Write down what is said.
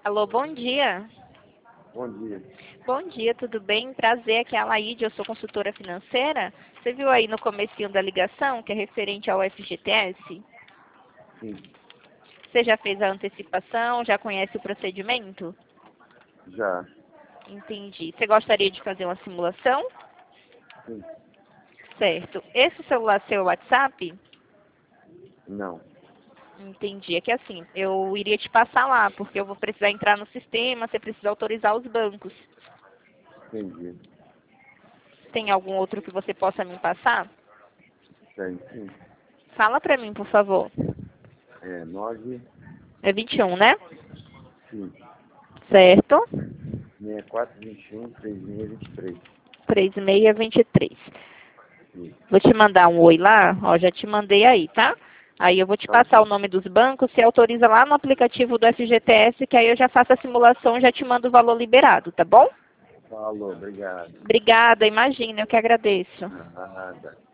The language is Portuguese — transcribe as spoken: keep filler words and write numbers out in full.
Alô, bom dia. Bom dia. Bom dia, tudo bem? Prazer, aqui é a Laíde, eu sou consultora financeira. Você viu aí no comecinho da ligação, que é referente ao F G T S? Sim, Você já fez a antecipação, já conhece o procedimento? já. Entendi. Você gostaria de fazer uma simulação? Sim, Certo. Esse celular seu é o WhatsApp? não. Entendi. É que assim, eu iria te passar lá, porque eu vou precisar entrar no sistema, você precisa autorizar os bancos. Entendi. Tem algum outro que você possa me passar? Tem, sim. Fala pra mim, por favor. É nove, É vinte e um, né? sim. Certo. sessenta e quatro, vinte e um, três seis, vinte e três. três seis dois três. Sim. Vou te mandar um oi lá, ó, já te mandei aí, tá? Aí eu vou te Tá passar o bom. nome dos bancos, você autoriza lá no aplicativo do F G T S, que aí eu já faço a simulação e já te mando o valor liberado, tá bom? Falou, obrigado. Obrigada, imagina, eu que agradeço. Nada.